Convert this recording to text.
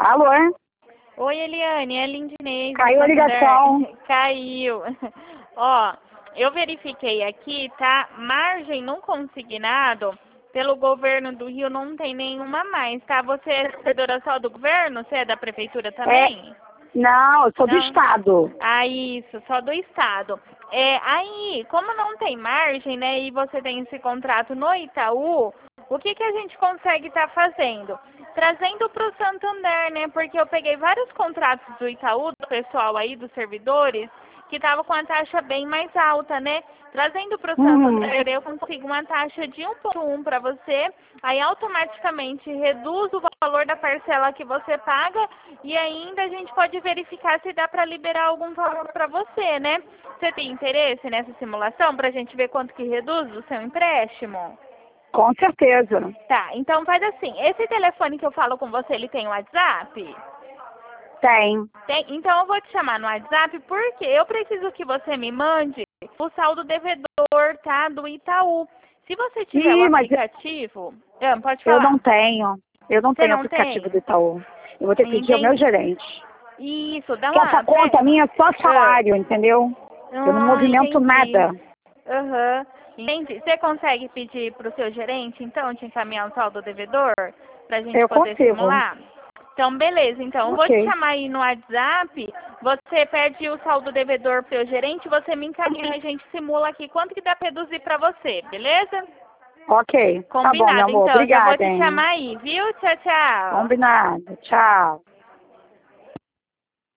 Alô? Oi, Eliane, é Lindinês. Caiu a ligação. Caiu. Ó, eu verifiquei aqui, tá? Margem no consignado pelo governo do Rio não tem nenhuma mais, tá? Você é servidora só do governo? Você é da prefeitura também? Não, eu sou do Não? estado. Ah, isso, só do estado. Aí, como não tem margem, né, e você tem esse contrato no Itaú, o que que a gente consegue estar fazendo? Trazendo para o Santander, né, porque eu peguei vários contratos do Itaú, do pessoal aí, dos servidores, que estavam com a taxa bem mais alta, né? Trazendo para o Santander, eu consigo uma taxa de 1,1 para você, aí automaticamente reduz o valor da parcela que você paga e ainda a gente pode verificar se dá para liberar algum valor para você, né? Você tem interesse nessa simulação para a gente ver quanto que reduz o seu empréstimo? Com certeza. Tá, então faz assim, esse telefone que eu falo com você, ele tem WhatsApp? Tem. Tem? Então eu vou te chamar no WhatsApp porque eu preciso que você me mande o saldo devedor, tá? Do Itaú. Se você tiver o Mas aplicativo... pode eu falar. não tenho. Eu não Você tenho não aplicativo tem? do Itaú. Eu vou ter que pedir ao meu Entendi. gerente. Isso, dá Porque essa uma... conta minha é só salário, entendeu? Eu não movimento Entendi. nada. Aham. Entendi. Você consegue pedir para o seu gerente, então, te encaminhar o saldo devedor? Para a gente Eu poder consigo. simular? Então, beleza. Então, eu vou te Ok. chamar aí no WhatsApp. Você pede o saldo devedor para o gerente, você me encaminha, a gente simula aqui quanto que dá para reduzir para você, beleza? Ok. Tá bom, meu Combinado, amor. então. Já vou Obrigada, te hein? chamar aí, viu? Tchau, tchau. Combinado. Tchau.